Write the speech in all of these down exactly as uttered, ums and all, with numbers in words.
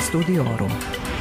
Studiorum.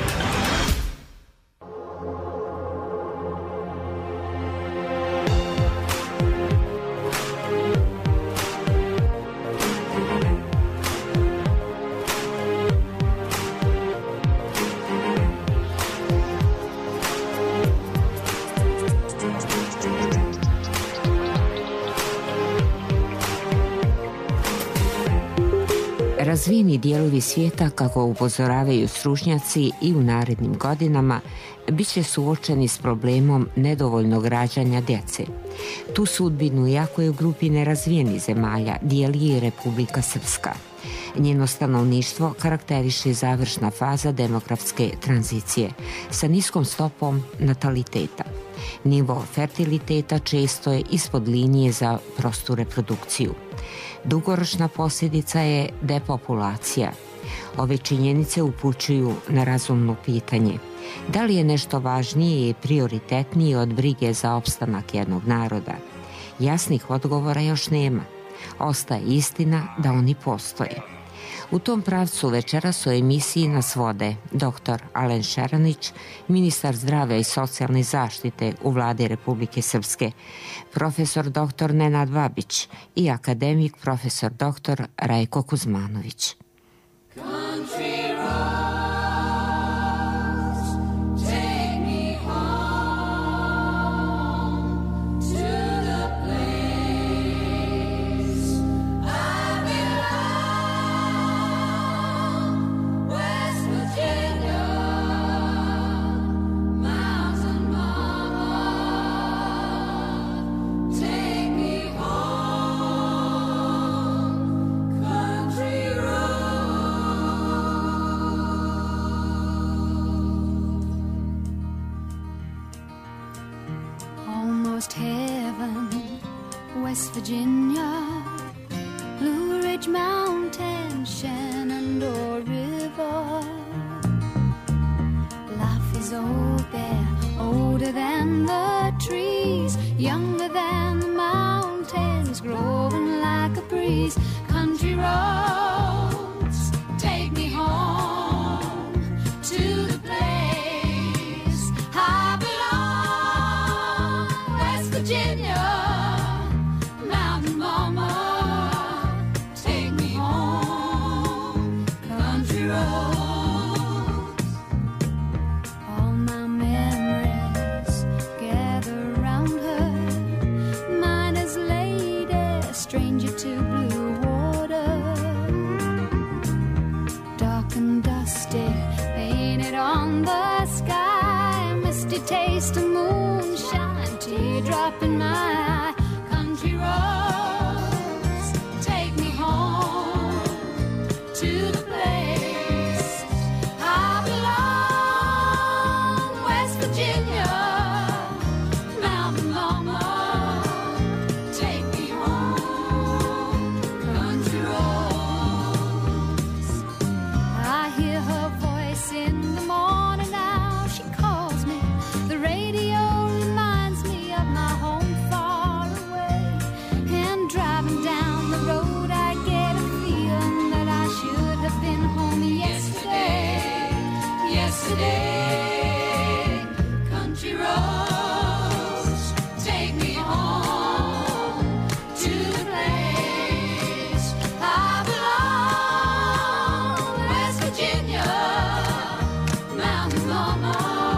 Razvijeni dijelovi svijeta, kako upozoravaju stručnjaci, i u narednim godinama bit će suočeni s problemom nedovoljnog rađanja djece. Tu sudbinu, iako je u grupi nerazvijenih zemalja, dijeli i Republika Srpska. Njeno stanovništvo karakteriše završna faza demografske tranzicije sa niskom stopom nataliteta. Nivo fertiliteta često je ispod linije za prostu reprodukciju. Dugoročna posljedica je depopulacija. Ove činjenice upućuju na razumno pitanje: da li je nešto važnije i prioritetnije od brige za opstanak jednog naroda? Jasnih odgovora još nema. Ostaje istina da oni postoje. U tom pravcu večeras u emisiji nas vode doktor Alen Šeranić, ministar zdravlja i socijalne zaštite u vladi Republike Srpske, profesor doktor Nenad Babić i akademik profesor doktor Rajko Kuzmanović. West Virginia, Blue Ridge Mountain, Shenandoah River. Life is old there, older than the trees, younger than the mountains, growing like a breeze. Country roads, take me home to the place I belong, West Virginia. Taste of moonshine, teardrop in my eye. Country roads, take me home to the place I belong, West Virginia, Mountain Mama, take me home, country roads. I hear her voice in the morning now, she calls me. The radio reminds me of my home far away. And driving down the road I get a feeling that I should have been home yesterday. Yesterday, country roads, take me home to the place I belong, West Virginia, Mountain Mama.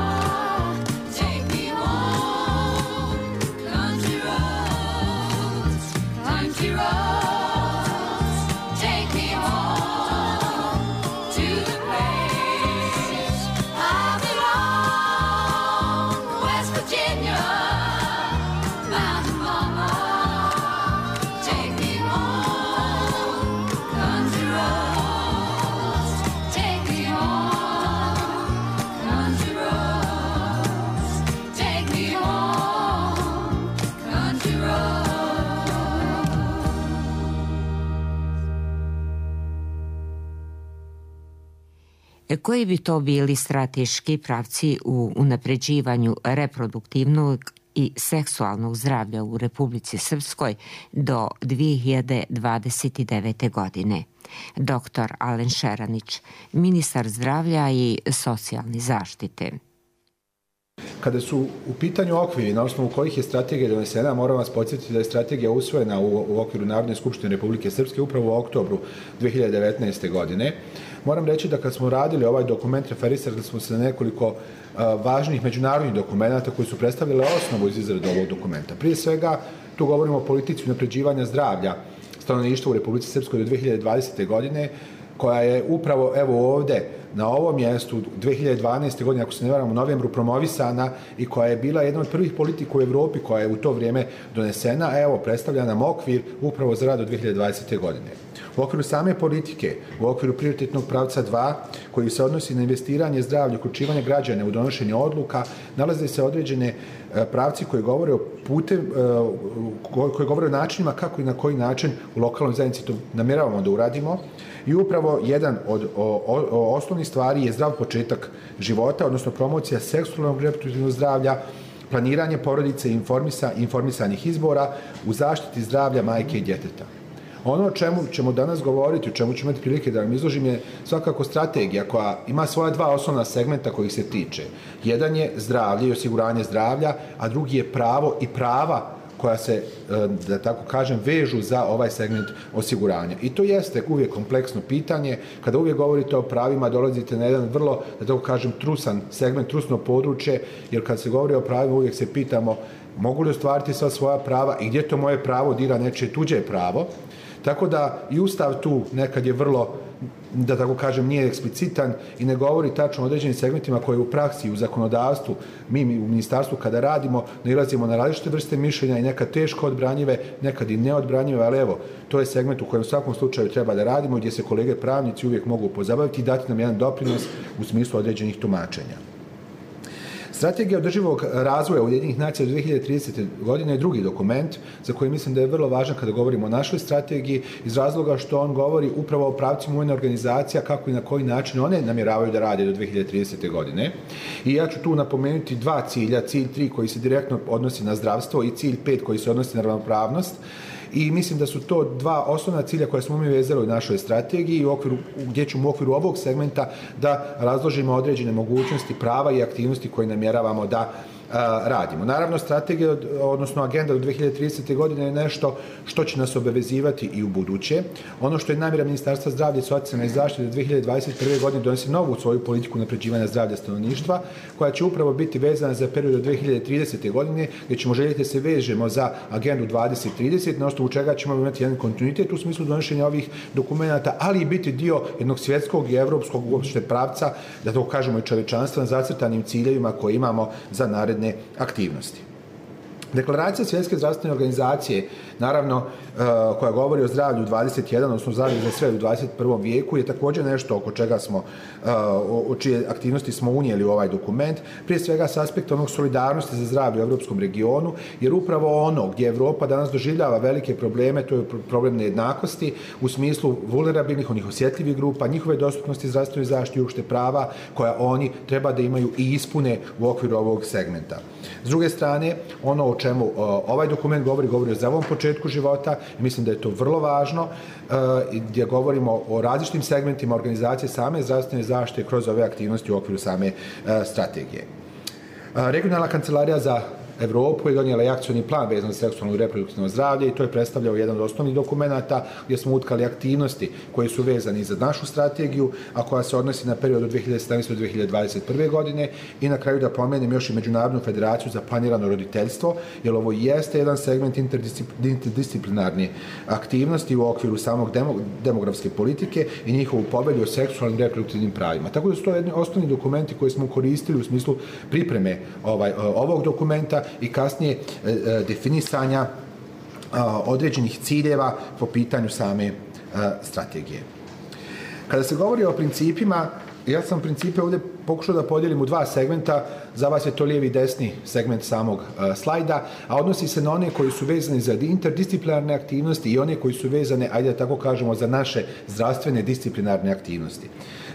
Koji bi to bili strateški pravci u unapređivanju reproduktivnog i seksualnog zdravlja u Republici Srpskoj do dvije hiljade dvadeset devete. godine? doktor Alen Šeranić, ministar zdravlja i socijalne zaštite. Kada su u pitanju okviri na osnovu kojih je strategija donesena, moram vas podsjetiti da je strategija usvojena u, u okviru Narodne skupštine Republike Srpske upravo u oktobru dve hiljade devetnaeste. godine. Moram reći da kad smo radili ovaj dokument, referisali smo se na nekoliko uh, važnih međunarodnih dokumenta koji su predstavljali osnovu iz izrade ovog dokumenta. Prije svega, tu govorimo o politici unapređivanja zdravlja stanovništva u Republici Srpskoj do dve hiljade dvadesete. godine, koja je upravo evo ovde, na ovom mjestu, dve hiljade dvanaeste. godine, ako se ne varam, u novembru promovisana i koja je bila jedna od prvih politika u Evropi koja je u to vrijeme donesena, a evo, predstavlja nam okvir upravo za rad do dve hiljade dvadesete. godine. U okviru same politike, u okviru prioritetnog pravca dva, koji se odnosi na investiranje zdravlja i uključivanje građana u donošenje odluka, nalaze se određene pravci koji govore o putem, koji govore o načinima kako i na koji način u lokalnoj zajednici to namjeravamo da uradimo. I upravo jedan od o, o, osnovnih stvari je zdrav početak života, odnosno promocija seksualnog i reproduktivnog zdravlja, planiranje porodice i informisa, informisanih izbora u zaštiti zdravlja majke i djeteta. Ono o čemu ćemo danas govoriti, o čemu ćemo imati prilike da vam izložim je svakako strategija koja ima svoja dva osnovna segmenta kojih se tiče. Jedan je zdravlje i osiguranje zdravlja, a drugi je pravo i prava koja se, da tako kažem, vežu za ovaj segment osiguranja. I to jeste uvijek kompleksno pitanje. Kada uvijek govorite o pravima, dolazite na jedan vrlo, da tako kažem, trusan segment, trusno područje, jer kad se govori o pravima, uvijek se pitamo mogu li ostvariti sva svoja prava i gdje to moje pravo dira nečije tuđe pravo. Tako da i Ustav tu nekad je vrlo, da tako kažem, nije eksplicitan i ne govori tačno o određenim segmentima koje u praksi, u zakonodavstvu, mi u ministarstvu kada radimo, nailazimo na različite vrste mišljenja i nekad teško odbranjive, nekad i neodbranjive, ali evo, to je segment u kojem u svakom slučaju treba da radimo, gdje se kolege pravnici uvijek mogu pozabaviti i dati nam jedan doprinos u smislu određenih tumačenja. Strategija održivog razvoja Ujedinjenih nacija do dve hiljade tridesete. godine je drugi dokument za koji mislim da je vrlo važan kada govorimo o našoj strategiji iz razloga što on govori upravo o pravcima UN organizacija kako i na koji način one namjeravaju da rade do dve hiljade tridesete. godine. I ja ću tu napomenuti dva cilja, cilj tri koji se direktno odnosi na zdravstvo i cilj pet koji se odnosi na ravnopravnost. I mislim da su to dva osnovna cilja koje smo mi vezali u našoj strategiji i u okviru, gdje ćemo u okviru ovog segmenta da razložimo određene mogućnosti, prava i aktivnosti koje namjeravamo da a, radimo. Naravno, strategija, odnosno agenda do dve hiljade tridesete. godine je nešto što će nas obavezivati i u buduće. Ono što je namjera Ministarstva zdravlja i socijalne zaštite do dve hiljade dvadeset prve. godine donosi novu svoju politiku unapređivanja zdravlja stanovništva, koja će upravo biti vezana za period do dve hiljade tridesete. godine, gdje ćemo željeti da se vežemo za agendu dvadeset trideset, na osnovu čega ćemo imati jedan kontinuitet u smislu donošenja ovih dokumenata, ali i biti dio jednog svjetskog i evropskog uopšte pravca, da to kažemo i čovečanstva, zacrtanim ciljevima koje imamo za naredne aktivnosti. Deklaracija Svjetske zdravstvene organizacije, naravno, koja govori o zdravlju dvadeset jedan, odnosno zdravlju za sve u dvadeset prvom vijeku, je također nešto oko čega smo, o čije aktivnosti smo unijeli u ovaj dokument, prije svega s aspekta onog solidarnosti za zdravlje u evropskom regionu, jer upravo ono gdje Evropa danas doživljava velike probleme, to je problem nejednakosti u smislu vulnerabilnih, onih osjetljivih grupa, njihove dostupnosti zdravstvenoj zaštiti i uopšte prava koja oni treba da imaju i ispune u okviru ovog segmenta. S druge strane, ono o čemu ovaj dokument govori, govori o zdravom početku života i mislim da je to vrlo važno, gdje govorimo o različitim segmentima organizacije same zdravstvene zaštite kroz ove aktivnosti u okviru same strategije. Regionalna kancelarija za Evropu je donijela i akcioni plan vezan za seksualno i reproduktivno zdravlje i to je predstavljao jedan od osnovnih dokumenata gdje smo utkali aktivnosti koje su vezani za našu strategiju, a koja se odnosi na period od dve hiljade sedamnaeste. do dve hiljade dvadeset prve. godine i na kraju da pomenem još i Međunarodnu federaciju za planirano roditeljstvo, jer ovo jeste jedan segment interdisciplinarne aktivnosti u okviru samog demografske politike i njihovu povelju o seksualnim i reproduktivnim pravima. Tako da su to jedni osnovni dokumenti koje smo koristili u smislu pripreme ovaj, ovog dokumenta i kasnije e, definisanja a, određenih ciljeva po pitanju same a, strategije. Kada se govori o principima, ja sam principe ovdje pokušao da podijelim u dva segmenta, za vas je to lijevi i desni segment samog a, slajda, a odnosi se na one koji su vezani za interdisciplinarne aktivnosti i one koji su vezane, ajde da tako kažemo, za naše zdravstvene disciplinarne aktivnosti.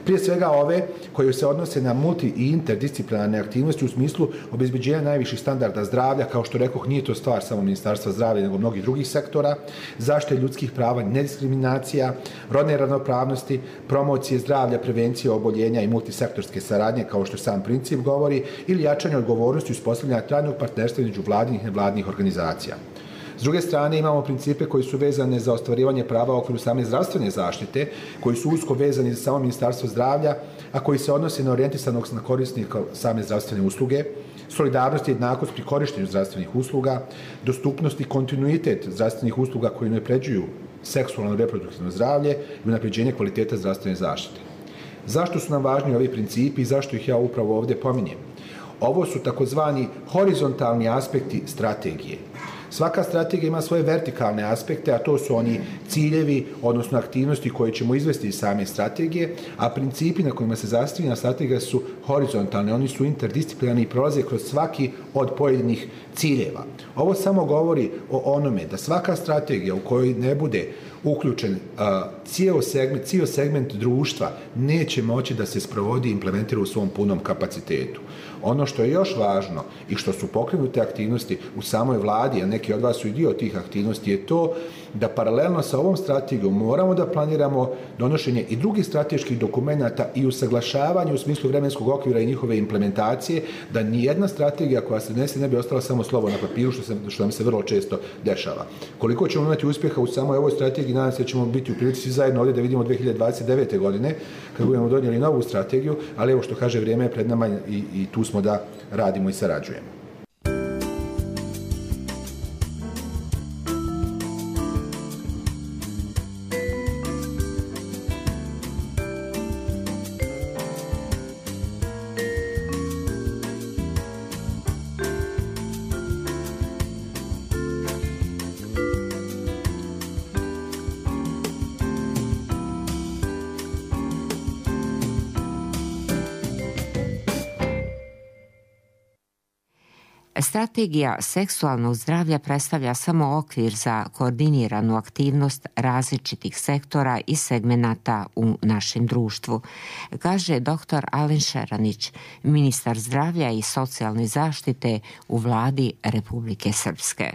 Prije svega ove koje se odnose na multi i interdisciplinarne aktivnosti u smislu obezbeđenja najviših standarda zdravlja, kao što rekoh, nije to stvar samo Ministarstva zdravlja, nego mnogih drugih sektora, zaštite ljudskih prava, nediskriminacija, rodne ravnopravnosti, promocije zdravlja, prevencije oboljenja i multisektorske saradnje, kao što sam princip govori, ili jačanje odgovornosti uspostavljanja trajnog partnerstva između vladinih i nevladinih organizacija. S druge strane, imamo principe koji su vezane za ostvarivanje prava u okviru same zdravstvene zaštite, koji su usko vezani za samo Ministarstvo zdravlja, a koji se odnose na orijentisanog na korisnika same zdravstvene usluge, solidarnost i jednakost pri korištenju zdravstvenih usluga, dostupnost i kontinuitet zdravstvenih usluga koji unapređuju seksualno i reproduktivno zdravlje i unapređenje kvaliteta zdravstvene zaštite. Zašto su nam važni ovi principi i zašto ih ja upravo ovdje pominjem? Ovo su takozvani horizontalni aspekti strategije. Svaka strategija ima svoje vertikalne aspekte, a to su oni ciljevi, odnosno aktivnosti koje ćemo izvesti iz same strategije, a principi na kojima se zasniva strategija su horizontalne, oni su interdisciplinarni i prolaze kroz svaki od pojedinih ciljeva. Ovo samo govori o onome da svaka strategija u kojoj ne bude uključen uh, cijel segment, cijel segment društva neće moći da se sprovodi i implementira u svom punom kapacitetu. Ono što je još važno i što su pokrenute aktivnosti u samoj vladi, a neki od vas su i dio tih aktivnosti, je to da paralelno sa ovom strategijom moramo da planiramo donošenje i drugih strateških dokumenata i usaglašavanje u smislu vremenskog okvira i njihove implementacije, da nijedna strategija koja se donese ne bi ostala samo slovo na papiru, što, se, što nam se vrlo često dešava. Koliko ćemo imati uspjeha u samoj ovoj strategiji, nadam se da ćemo biti u prilici svi zajedno ovdje da vidimo dvije hiljade dvadeset devete. godine, kad budemo donijeli novu strategiju, ali evo što kaže, vrijeme je pred nama i, i tu smo da radimo i sarađujemo. Strategija seksualnog zdravlja predstavlja samo okvir za koordiniranu aktivnost različitih sektora i segmenata u našem društvu, kaže doktor Alen Šeranić, ministar zdravlja i socijalne zaštite u vladi Republike Srpske.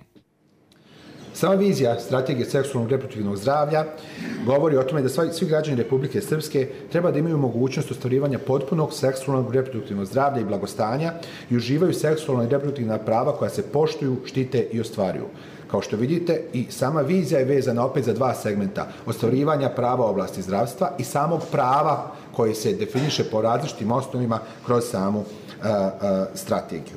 Sama vizija strategije seksualnog reproduktivnog zdravlja govori o tome da svi građani Republike Srpske treba da imaju mogućnost ostvarivanja potpunog seksualnog reproduktivnog zdravlja i blagostanja i uživaju seksualna i reproduktivna prava koja se poštuju, štite i ostvaruju. Kao što vidite, i sama vizija je vezana opet za dva segmenta, ostvarivanja prava u oblasti zdravstva i samog prava koje se definiše po različitim osnovima kroz samu uh, uh, strategiju.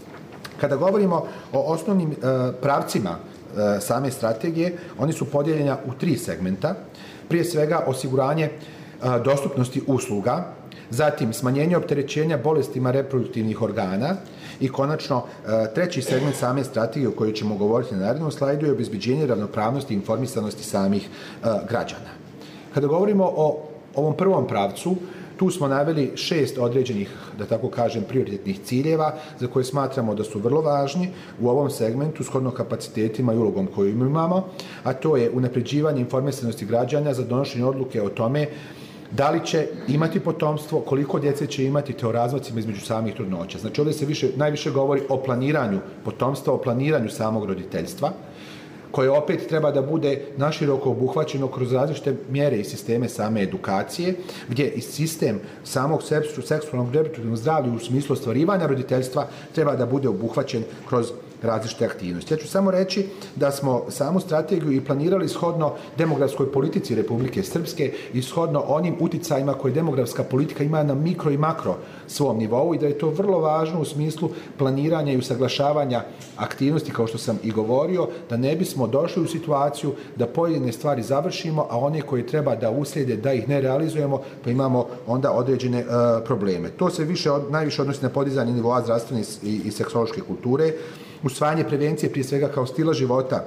Kada govorimo o osnovnim uh, pravcima same strategije, oni su podijeljeni u tri segmenta. Prije svega osiguranje dostupnosti usluga, zatim smanjenje opterećenja bolestima reproduktivnih organa i konačno treći segment same strategije o kojoj ćemo govoriti na narednom slajdu je obezbeđenje ravnopravnosti i informisanosti samih građana. Kada govorimo o ovom prvom pravcu, tu smo naveli šest određenih, da tako kažem, prioritetnih ciljeva za koje smatramo da su vrlo važni u ovom segmentu shodno kapacitetima i ulogom koju imamo, a to je unapređivanje informisanosti građana za donošenje odluke o tome da li će imati potomstvo, koliko djece će imati, te o razmacima između samih trudnoća. Znači ovdje se više, najviše govori o planiranju potomstva, o planiranju samog roditeljstva, koje opet treba da bude naširoko obuhvaćeno kroz različite mjere i sisteme same edukacije, gdje i sistem samog seksualnog reproduktivnog zdravlja u smislu ostvarivanja roditeljstva treba da bude obuhvaćen kroz različite aktivnosti. Ja ću samo reći da smo samu strategiju i planirali shodno demografskoj politici Republike Srpske i shodno onim uticajima koje demografska politika ima na mikro i makro svom nivou i da je to vrlo važno u smislu planiranja i usaglašavanja aktivnosti, kao što sam i govorio, da ne bismo došli u situaciju da pojedine stvari završimo, a one koje treba da uslijede, da ih ne realizujemo, pa imamo onda određene uh, probleme. To se više od, najviše odnosi na podizanje nivoa zdravstvene i, i seksuološke kulture, usvajanje prevencije prije svega kao stila života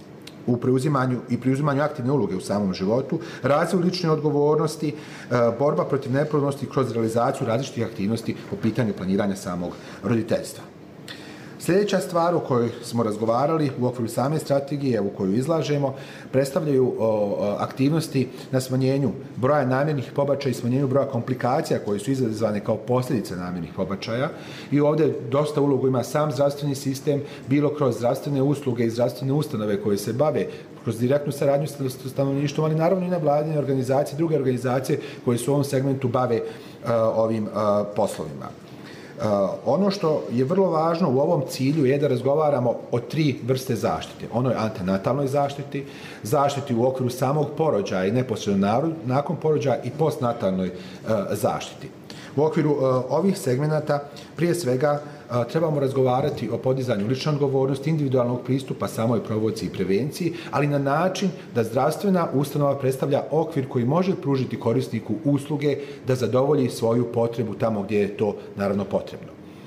u preuzimanju i preuzimanju aktivne uloge u samom životu, razvoj lične odgovornosti, borba protiv neplodnosti kroz realizaciju različitih aktivnosti po pitanju planiranja samog roditeljstva. Sljedeća stvar o kojoj smo razgovarali u okviru same strategije u koju izlažemo predstavljaju aktivnosti na smanjenju broja namjernih pobačaja i smanjenju broja komplikacija koje su izazvane kao posljedice namjernih pobačaja. I ovdje dosta ulogu ima sam zdravstveni sistem, bilo kroz zdravstvene usluge i zdravstvene ustanove koje se bave kroz direktnu saradnju sa stanovništvom, ali naravno i nevladine organizacije, druge organizacije koje se u ovom segmentu bave uh, ovim uh, poslovima. Uh, ono što je vrlo važno u ovom cilju je da razgovaramo o tri vrste zaštite. Onoj antenatalnoj zaštiti, zaštiti u okviru samog porođaja i neposredno nakon porođaja i postnatalnoj uh, zaštiti. U okviru uh, ovih segmenata prije svega uh, trebamo razgovarati o podizanju lične odgovornosti, individualnog pristupa samoj promociji i prevenciji, ali na način da zdravstvena ustanova predstavlja okvir koji može pružiti korisniku usluge da zadovolji svoju potrebu tamo gdje je to naravno potrebno.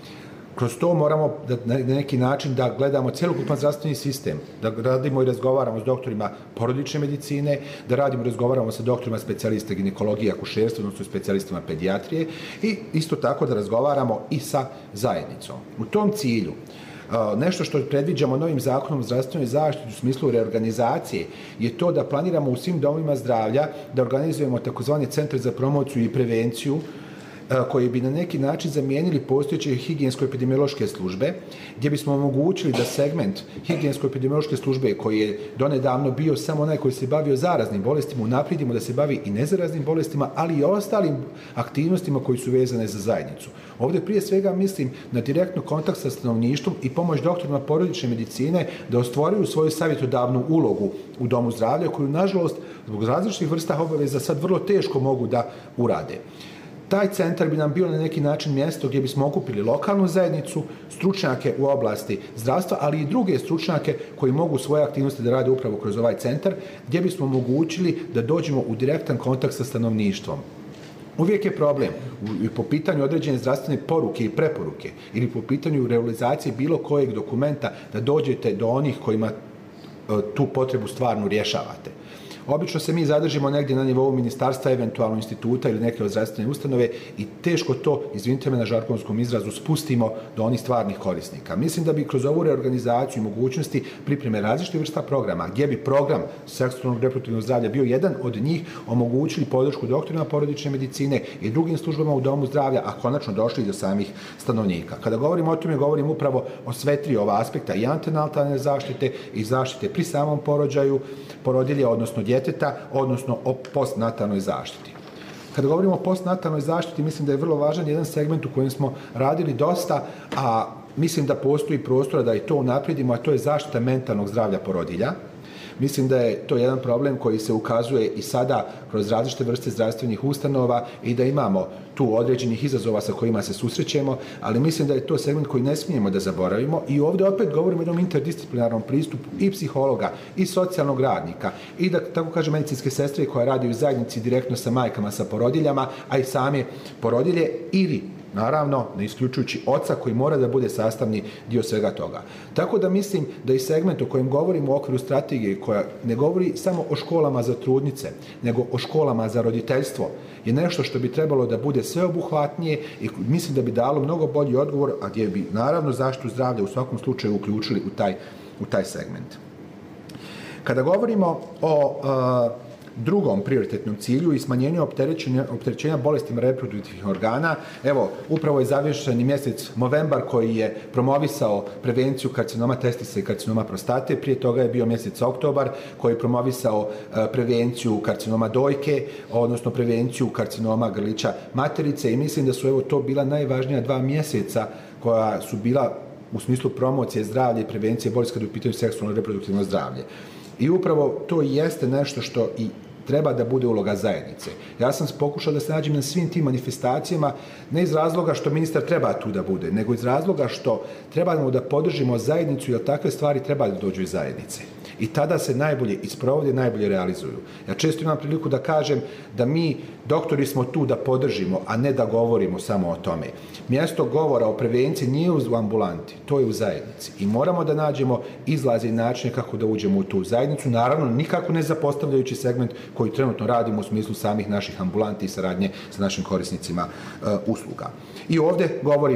Kroz to moramo da, na neki način da gledamo cjelokupan zdravstveni sistem, da radimo i razgovaramo s doktorima porodične medicine, da radimo i razgovaramo sa doktorima specijalista ginekologije, akušerstva, odnosno specijalistima pedijatrije i isto tako da razgovaramo i sa zajednicom. U tom cilju nešto što predviđamo novim zakonom o zdravstvenoj zaštiti u smislu reorganizacije je to da planiramo u svim domovima zdravlja da organizujemo takozvane centre za promociju i prevenciju koji bi na neki način zamijenili postojeće higijensko-epidemiološke službe, gdje bismo omogućili da segment higijensko-epidemiološke službe koji je donedavno bio samo onaj koji se bavio zaraznim bolestima, unaprijedimo da se bavi i nezaraznim bolestima, ali i ostalim aktivnostima koji su vezane za zajednicu. Ovdje prije svega mislim na direktno kontakt sa stanovništvom i pomoć doktorima porodične medicine da ostvaruju svoju savjetodavnu ulogu u domu zdravlja, koju nažalost zbog različitih vrsta obaveza sad vrlo teško mogu da urade. Taj centar bi nam bio na neki način mjesto gdje bismo okupili lokalnu zajednicu, stručnjake u oblasti zdravstva, ali i druge stručnjake koji mogu svoje aktivnosti da rade upravo kroz ovaj centar, gdje bismo omogućili da dođemo u direktan kontakt sa stanovništvom. Uvijek je problem i po pitanju određene zdravstvene poruke i preporuke ili po pitanju realizacije bilo kojeg dokumenta da dođete do onih kojima tu potrebu stvarno rješavate. Obično se mi zadržimo negdje na nivou ministarstva, eventualno instituta ili neke od zdravstvene ustanove i teško to, izvinite me na žargonskom izrazu, spustimo do onih stvarnih korisnika. Mislim da bi kroz ovu reorganizaciju i mogućnosti pripreme različitih vrsta programa, gdje bi program seksualnog reproduktivnog zdravlja bio jedan od njih, omogućili podršku doktorima porodične medicine i drugim službama u domu zdravlja, a konačno došli do samih stanovnika. Kada govorim o tome, govorim upravo o sve tri ova aspekta i antenatalne zaštite i zaštite pri samom porođaju, porodilje, odnosno djeteta, odnosno o postnatalnoj zaštiti. Kada govorimo o postnatalnoj zaštiti, mislim da je vrlo važan jedan segment u kojem smo radili dosta, a mislim da postoji prostora da i to unaprijedimo, a to je zaštita mentalnog zdravlja porodilja. Mislim da je to jedan problem koji se ukazuje i sada kroz različite vrste zdravstvenih ustanova i da imamo tu određenih izazova sa kojima se susrećemo, ali mislim da je to segment koji ne smijemo da zaboravimo i ovdje opet govorimo o jednom interdisciplinarnom pristupu i psihologa i socijalnog radnika i da tako kažem medicinske sestre koja radi u zajednici direktno sa majkama, sa porodiljama, a i same porodilje ili naravno, ne isključujući oca koji mora da bude sastavni dio svega toga. Tako da mislim da i segment o kojem govorimo u okviru strategije, koja ne govori samo o školama za trudnice, nego o školama za roditeljstvo, je nešto što bi trebalo da bude sveobuhvatnije i mislim da bi dalo mnogo bolji odgovor, a gdje bi naravno zaštitu zdravlja u svakom slučaju uključili u taj, u taj segment. Kada govorimo o uh, drugom prioritetnom cilju i smanjenju opterećenja, opterećenja bolestima reproduktivnih organa. Evo, upravo je završen mjesec novembar koji je promovisao prevenciju karcinoma testisa i karcinoma prostate. Prije toga je bio mjesec oktobar koji je promovisao prevenciju karcinoma dojke, odnosno prevenciju karcinoma grlića materice i mislim da su evo to bila najvažnija dva mjeseca koja su bila u smislu promocije zdravlja i prevencije bolesti kada je u pitanju seksualno reproduktivno zdravlje. I upravo to jeste nešto što i treba da bude uloga zajednice. Ja sam pokušao da se nađem na svim tim manifestacijama, ne iz razloga što ministar treba tu da bude, nego iz razloga što trebamo da podržimo zajednicu, jer takve stvari treba da dođu iz zajednice. I tada se najbolje isprovode, najbolje realizuju. Ja često imam priliku da kažem da mi, doktori, smo tu da podržimo, a ne da govorimo samo o tome. Mjesto govora o prevenciji nije u ambulanti, to je u zajednici. I moramo da nađemo izlaze i načine kako da uđemo u tu zajednicu, naravno nikako ne zapostavljajući segment koji trenutno radimo u smislu samih naših ambulanti i saradnje sa našim korisnicima uh, usluga. I ovdje govorimo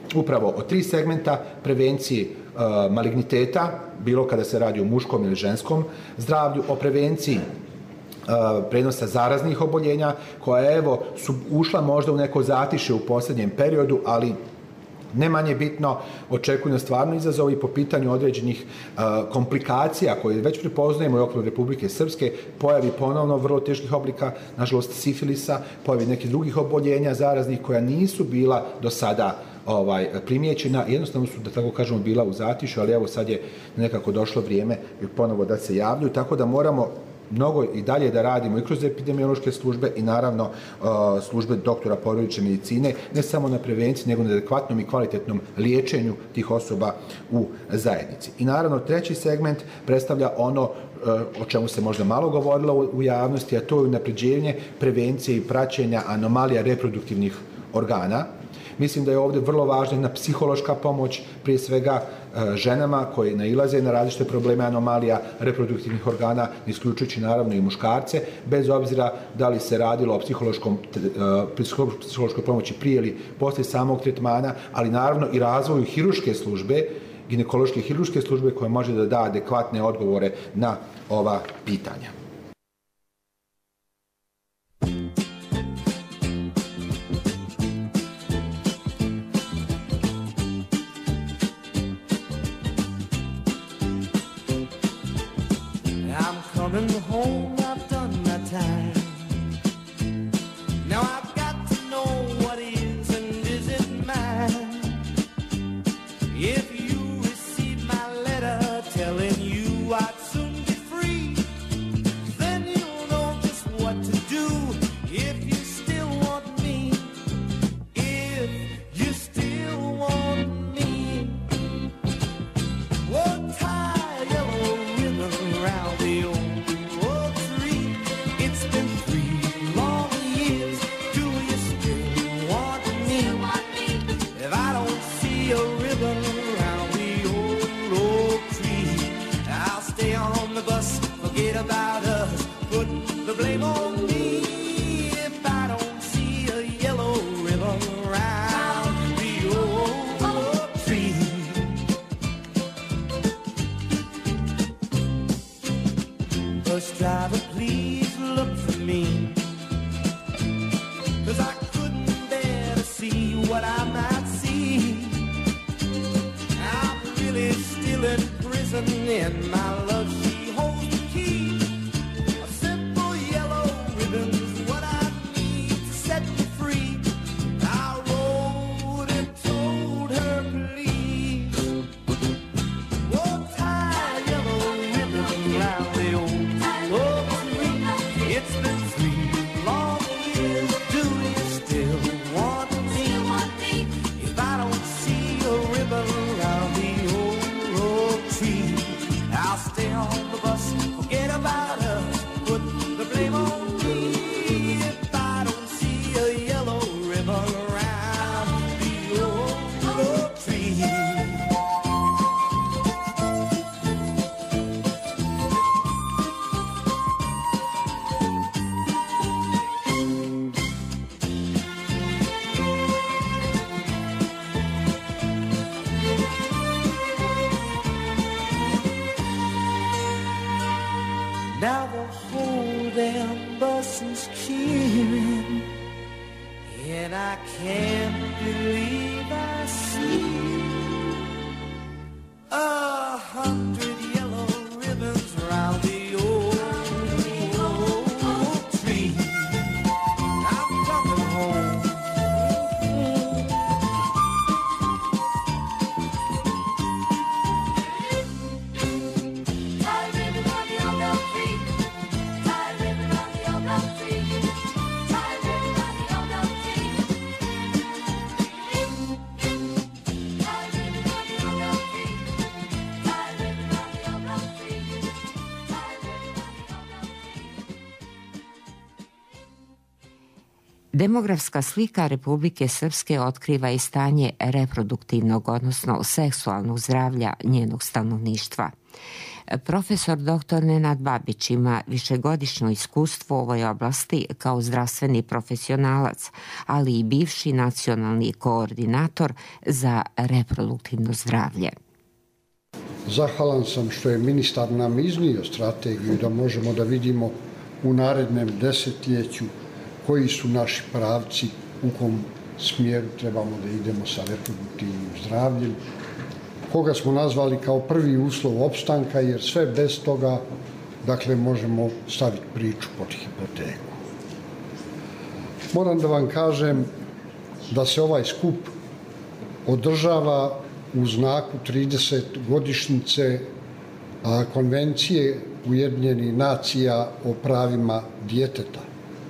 upravo o tri segmenta: prevenciji uh, maligniteta, bilo kada se radi o muškom ili ženskom zdravlju, o prevenciji prenosa zaraznih oboljenja, koja evo su ušla možda u neko zatišje u posljednjem periodu, ali ne manje bitno, očekuju nas stvarno izazovi po pitanju određenih uh, komplikacija koje već prepoznajemo u okviru Republike Srpske, pojavi ponovno vrlo teških oblika, nažalost sifilisa, pojavi nekih drugih oboljenja zaraznih koja nisu bila do sada ovaj, primijećena, jednostavno su, da tako kažemo, bila u zatišju, ali evo sad je nekako došlo vrijeme ponovo da se javljaju, tako da moramo mnogo i dalje da radimo i kroz epidemiološke službe i naravno službe doktora porodične medicine, ne samo na prevenciji, nego na adekvatnom i kvalitetnom liječenju tih osoba u zajednici. I naravno treći segment predstavlja ono o čemu se možda malo govorilo u javnosti, a to je unapređenje prevencije i praćenja anomalija reproduktivnih organa. Mislim da je ovdje vrlo važna jedna psihološka pomoć, prije svega ženama koji nailaze na različite probleme anomalija reproduktivnih organa, isključujući naravno i muškarce, bez obzira da li se radilo o psihološkom, psihološkoj pomoći prije ili poslije samog tretmana, ali naravno i razvoju hirurške službe, ginekološke hirurške službe koja može da da adekvatne odgovore na ova pitanja. Coming home, I've done my time. Now I've got to know what is and isn't mine. If you receive my letter telling you I'd soon be free, then you'll know just what to do if you still want me. If you still want me, oh, tie a yellow ribbon around the old about us, put the blame on me if I don't see a yellow ribbon around the old oak tree. Bus driver, please look for me, 'cause I couldn't bear to see what I might see. I'm really still in prison in my love. Demografska slika Republike Srpske otkriva i stanje reproduktivnog, odnosno seksualnog zdravlja njenog stanovništva. Profesor doktor Nenad Babić ima višegodišnje iskustvo u ovoj oblasti kao zdravstveni profesionalac, ali i bivši nacionalni koordinator za reproduktivno zdravlje. Zahvalan sam što je ministar nam iznio strategiju da možemo da vidimo u narednem desetljeću koji su naši pravci, u kom smjeru trebamo da idemo sa reproduktivnim zdravljem, koga smo nazvali kao prvi uslov opstanka, jer sve bez toga, dakle, možemo staviti priču pod hipoteku. Moram da vam kažem da se ovaj skup održava u znaku tridesetogodišnjice Konvencije Ujedinjenih nacija o pravima djeteta.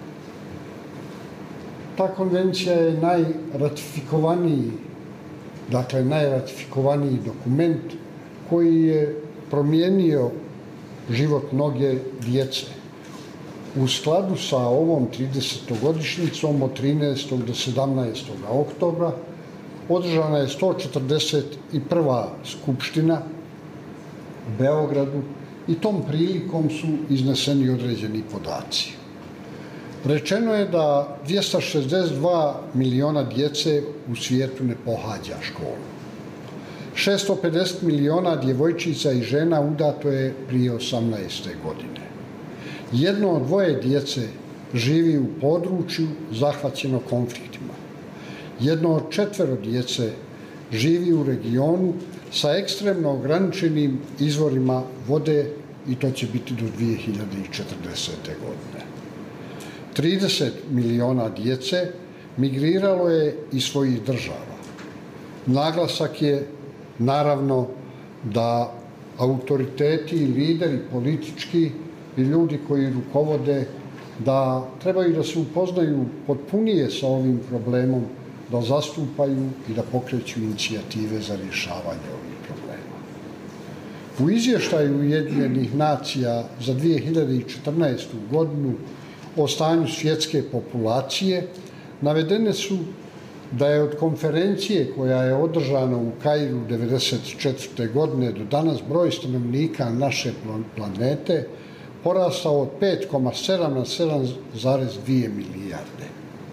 Ta konvencija je najratifikovaniji, dakle najratifikovaniji dokument koji je promijenio život mnoge djece. U skladu sa ovom tridesetogodišnjicom od trinaestog do sedamnaestog oktobra održana je sto četrdeset prva skupština u Beogradu i tom prilikom su izneseni određeni podaci. Rečeno je da dvjesto šezdeset dva miliona djece u svijetu ne pohađa školu. šesto pedeset miliona djevojčica i žena udato je prije osamnaeste godine. Jedno od dvoje djece živi u području zahvaćeno konfliktima. Jedno od četvero djece živi u regionu sa ekstremno ograničenim izvorima vode i to će biti do dvije hiljade četrdesete godine. trideset miliona djece migriralo je iz svojih država. Naglasak je naravno da autoriteti i lideri politički i ljudi koji rukovode da trebaju da se upoznaju potpunije sa ovim problemom, da zastupaju i da pokreću inicijative za rješavanje ovih problema. U izvještaju Ujedinjenih nacija za dvije hiljade četrnaestu godinu o stanju svjetske populacije navedene su da je od konferencije koja je održana u Kairu devedeset četvrte godine do danas broj stanovnika naše planete porastao od pet zarez sedam na sedam zarez dvije milijarde.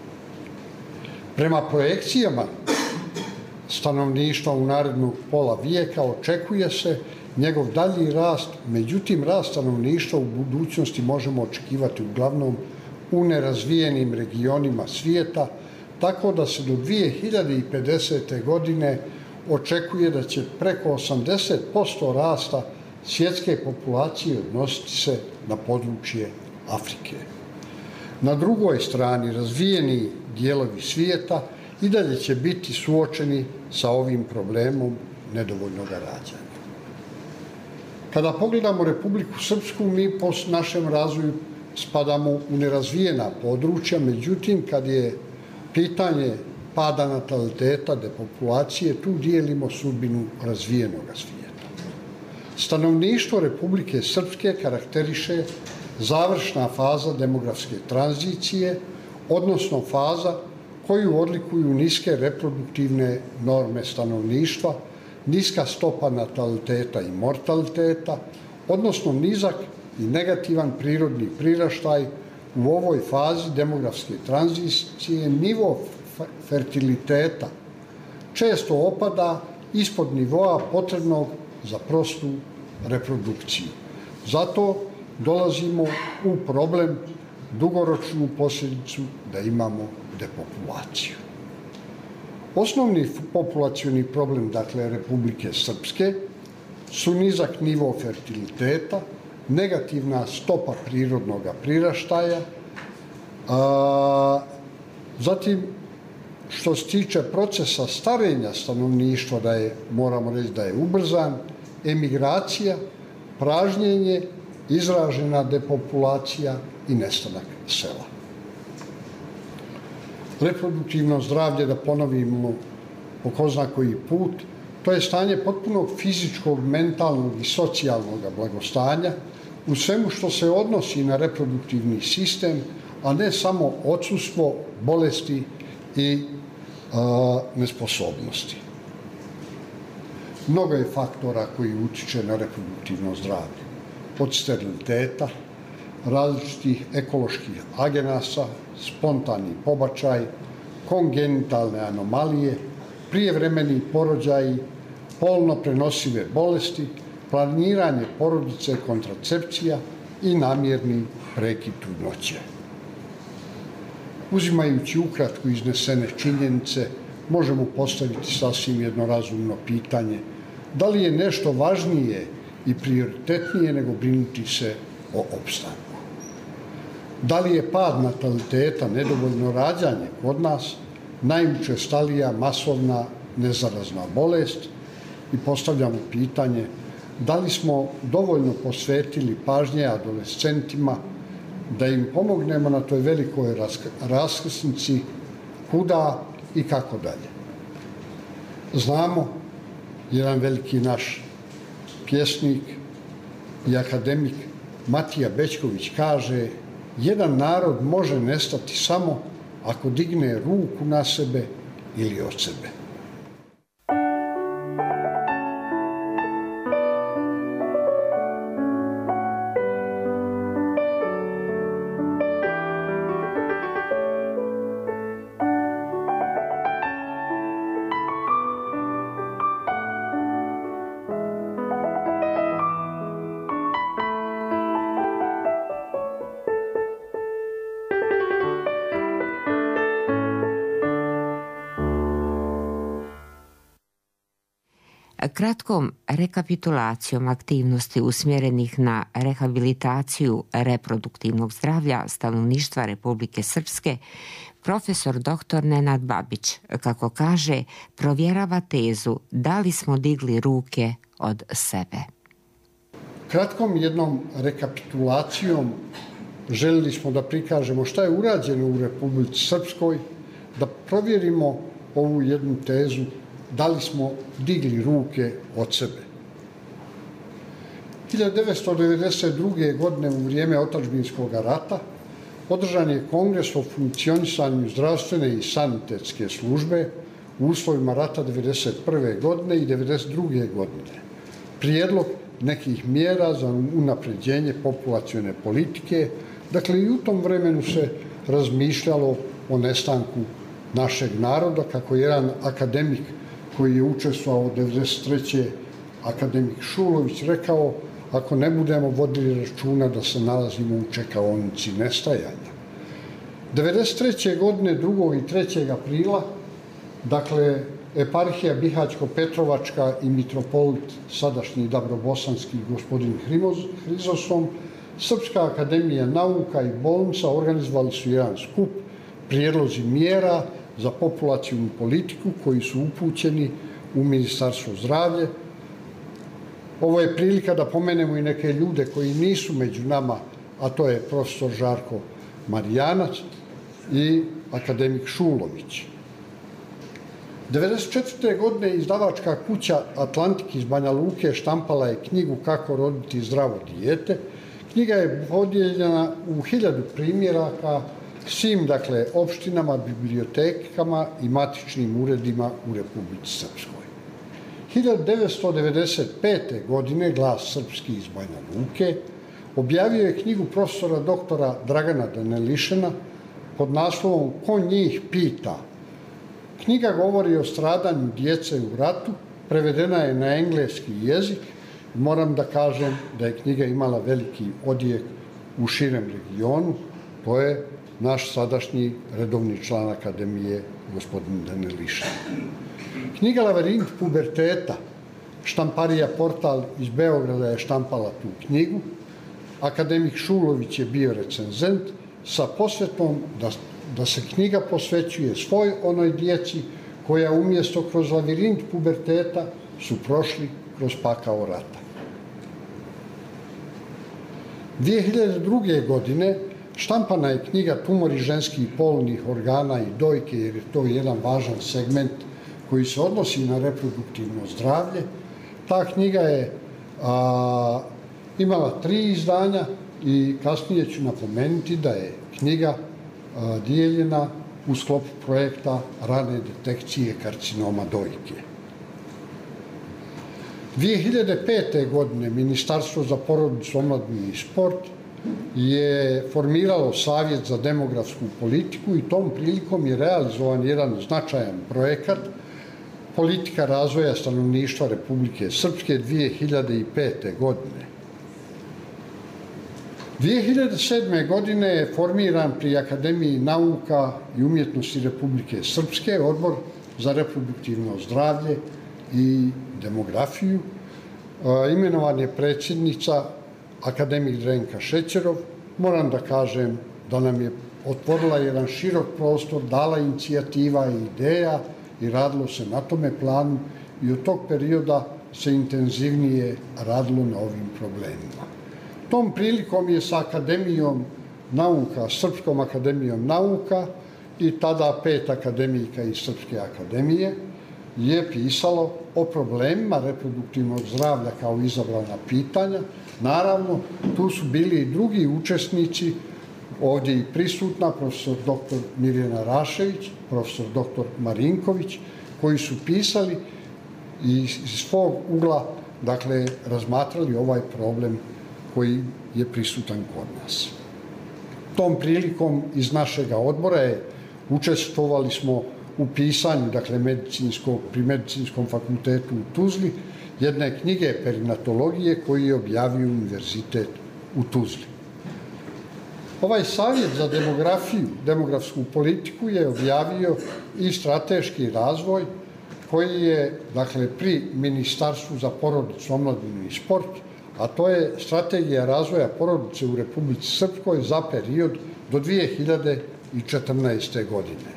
Prema projekcijama stanovništva u narednog pola vijeka očekuje se njegov dalji rast, međutim rast stanovništva u budućnosti možemo očekivati uglavnom u nerazvijenim regionima svijeta, tako da se do dvije hiljade pedesete godine očekuje da će preko osamdeset posto rasta svjetske populacije odnositi se na područje Afrike. Na drugoj strani, razvijeni dijelovi svijeta i dalje će biti suočeni sa ovim problemom nedovoljnog rađanja. Kada pogledamo Republiku Srpsku, mi po našem razvoju spadamo u nerazvijena područja, međutim, kad je pitanje pada nataliteta, depopulacije, tu dijelimo sudbinu razvijenog svijeta. Stanovništvo Republike Srpske karakteriše završna faza demografske tranzicije, odnosno faza koju odlikuju niske reproduktivne norme stanovništva, niska stopa nataliteta i mortaliteta, odnosno nizak i negativan prirodni priraštaj. U ovoj fazi demografske tranzicije nivo fertiliteta često opada ispod nivoa potrebnog za prostu reprodukciju. Zato dolazimo u problem, dugoročnu posljedicu da imamo depopulaciju. Osnovni populacioni problem, dakle, Republike Srpske su nizak nivo fertiliteta, negativna stopa prirodnog priraštaja, a, zatim što se tiče procesa starenja stanovništva, da je, moramo reći da je ubrzan, emigracija, pražnjenje, izražena depopulacija i nestanak sela. Reproduktivno zdravlje, da ponovimo po ko zna koji put, to je stanje potpunog fizičkog, mentalnog i socijalnog blagostanja u svemu što se odnosi na reproduktivni sistem, a ne samo odsustvo bolesti i a, nesposobnosti. Mnogo je faktora koji utiče na reproduktivno zdravlje. Od steriliteta, različitih ekoloških agenasa, spontani pobačaj, kongenitalne anomalije, prijevremeni porođaji, polno prenosive bolesti, planiranje porodice, kontracepcija i namjerni prekid trudnoće. Uzimajući ukratko iznesene činjenice, možemo postaviti sasvim jedno razumno pitanje: da li je nešto važnije i prioritetnije nego brinuti se o opstanku? Da li je pad nataliteta, nedovoljno rađanje kod nas najučestalija masovna nezarazna bolest? I postavljamo pitanje: da li smo dovoljno posvetili pažnje adolescentima da im pomognemo na toj velikoj raskrsnici kuda i kako dalje? Znamo, jedan veliki naš pjesnik i akademik Matija Bećković kaže: jedan narod može nestati samo ako digne ruku na sebe ili od sebe. Kratkom rekapitulacijom aktivnosti usmjerenih na rehabilitaciju reproduktivnog zdravlja stanovništva Republike Srpske, profesor doktor Nenad Babić, kako kaže, provjerava tezu da li smo digli ruke od sebe. Kratkom jednom rekapitulacijom željeli smo da prikažemo šta je urađeno u Republici Srpskoj, da provjerimo ovu jednu tezu da li smo digli ruke od sebe. hiljadu devetsto devedeset druge. godine u vrijeme otadžbinskog rata održan je kongres o funkcionisanju zdravstvene i sanitetske službe u uslovima rata devedeset prve. godine i devedeset druge. godine. Prijedlog nekih mjera za unapređenje populacione politike, dakle i u tom vremenu se razmišljalo o nestanku našeg naroda, kako jedan akademik koji je učestvovao u devedeset treće. akademik Šulović rekao: ako ne budemo vodili računa da se nalazimo u čekaonici nestajanja. devedeset treće. godine, drugog i trećeg aprila, dakle, eparhija Bihać-Petrovačka i mitropolit sadašnji Dabrobosanski gospodin Hrizosom, Srpska akademija nauka i bolnica organizovali su jedan skup, prijedlozi mjera za populacijnu politiku koji su upućeni u Ministarstvo zdravlja. Ovo je prilika da pomenemo i neke ljude koji nisu među nama, a to je profesor Žarko Marijanac i akademik Šulović. devedeset četvrte. godine izdavačka kuća Atlantik iz Banja Luke štampala je knjigu Kako roditi zdravo dijete. Knjiga je podijeljena u hiljadu primjeraka svim, dakle, opštinama, bibliotekama i matičnim uredima u Republici Srpskoj. hiljadu devetsto devedeset pete. godine Glas srpski iz Banja Luke objavio je knjigu profesora doktora Dragana Danelišena pod naslovom Ko njih pita. Knjiga govori o stradanju djece u ratu, prevedena je na engleski jezik. Moram da kažem da je knjiga imala veliki odjek u širem regionu. To je naš sadašnji redovni član akademije, gospodin Danelišin. Knjiga Laverint puberteta, štamparija Portal iz Beograda je štampala tu knjigu. Akademik Šulović je bio recenzent sa posvetom da, da se knjiga posvećuje svoj onoj djeci koja umjesto kroz lavirint puberteta su prošli kroz pakao rata. dvije hiljade druge. godine štampana je knjiga Tumori ženskih polnih organa i dojke, jer je to jedan važan segment koji se odnosi na reproduktivno zdravlje. Ta knjiga je a, imala tri izdanja i kasnije ću napomenuti da je knjiga a, dijeljena u sklopu projekta rane detekcije karcinoma dojke. dvije hiljade pete. godine Ministarstvo za porodicu, omladinu i sport je formiralo Savjet za demografsku politiku i tom prilikom je realizovan jedan značajan projekat politika razvoja stanovništva Republike Srpske dvije hiljade pete. godine. dvije hiljade sedme. godine je formiran pri Akademiji nauka i umjetnosti Republike Srpske Odbor za reproduktivno zdravlje i demografiju. Imenovan je predsjednica akademik Drenka Šećerov. Moram da kažem da nam je otvorila jedan širok prostor, dala inicijativa i ideja i radilo se na tome planu i od tog perioda se intenzivnije radilo na ovim problemima. Tom prilikom je sa Akademijom nauka, Srpskom akademijom nauka i tada pet akademika iz Srpske akademije je pisalo o problemima reproduktivnog zdravlja kao izabrana pitanja. Naravno, tu su bili i drugi učesnici, ovdje i prisutna profesor doktor Mirjana Rašević, profesor doktor Marinković, koji su pisali i iz svog ugla, dakle, razmatrali ovaj problem koji je prisutan kod nas. Tom prilikom iz našeg odbora je učestvovali smo u pisanju, dakle, medicinskog, pri Medicinskom fakultetu u Tuzli, jedne knjige perinatologije koju je objavio Univerzitet u Tuzli. Ovaj Savjet za demografiju, demografsku politiku je objavio i strateški razvoj koji je, dakle, pri Ministarstvu za porodicu, omladinu i sport, a to je strategija razvoja porodice u Republici Srpskoj za period do dvije hiljade četrnaeste. godine.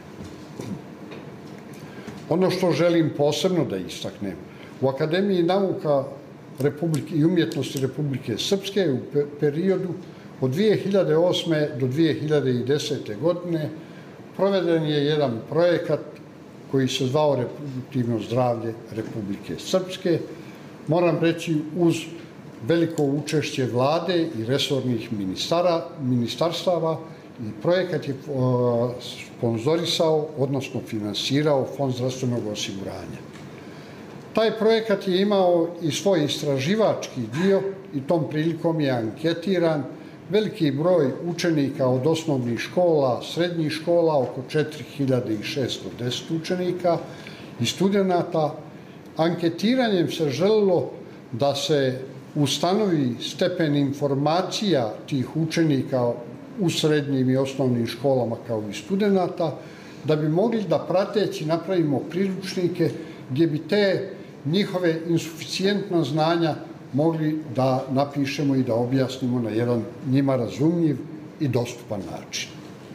Ono što želim posebno da istaknem, u Akademiji nauka Republike i umjetnosti Republike Srpske u periodu od dvije hiljade osme. do dvije hiljade desete. godine proveden je jedan projekat koji se zvao Reproduktivno zdravlje Republike Srpske. Moram reći uz veliko učešće vlade i resornih ministara, ministarstava i projekat je sponzorisao, odnosno finansirao Fond zdravstvenog osiguranja. Taj projekat je imao i svoj istraživački dio i tom prilikom je anketiran veliki broj učenika od osnovnih škola, srednjih škola, oko četiri hiljade šesto deset učenika i studenata. Anketiranjem se želilo da se ustanovi stepen informacija tih učenika u srednjim i osnovnim školama kao i studenata, da bi mogli da prateći napravimo priručnike gdje bi te njihove insuficijentna znanja mogli da napišemo i da objasnimo na jedan njima razumljiv i dostupan način.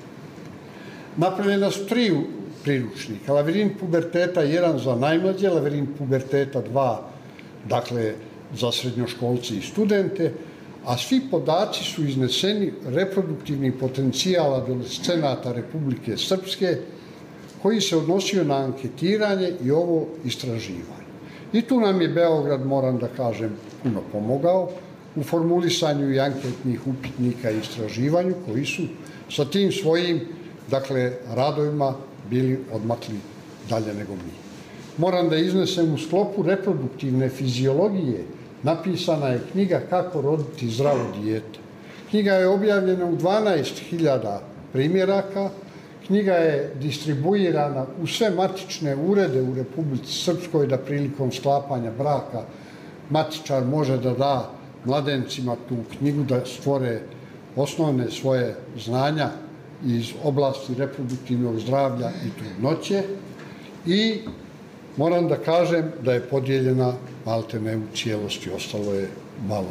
Napravljena su tri priručnika. Lavirint puberteta jedan za najmlađe, Lavirint puberteta dva, dakle, za srednjoškolce i studente, a svi podaci su izneseni reproduktivni potencijal adolescenata Republike Srpske koji se odnosio na anketiranje i ovo istraživanje. I tu nam je Beograd, moram da kažem, puno pomogao u formulisanju i anketnih upitnika i istraživanju koji su sa tim svojim, dakle, radovima bili odmakli dalje nego mi. Moram da iznesem u sklopu reproduktivne fiziologije napisana je knjiga Kako roditi zdravo dijete. Knjiga je objavljena u dvanaest hiljada primjeraka. Knjiga je distribuirana u sve matične urede u Republici Srpskoj da prilikom sklapanja braka matičar može da da mladencima tu knjigu da stvore osnovne svoje znanja iz oblasti reproduktivnog zdravlja i trudnoće. I moram da kažem da je podijeljena maltene u cijelosti, ostalo je malo.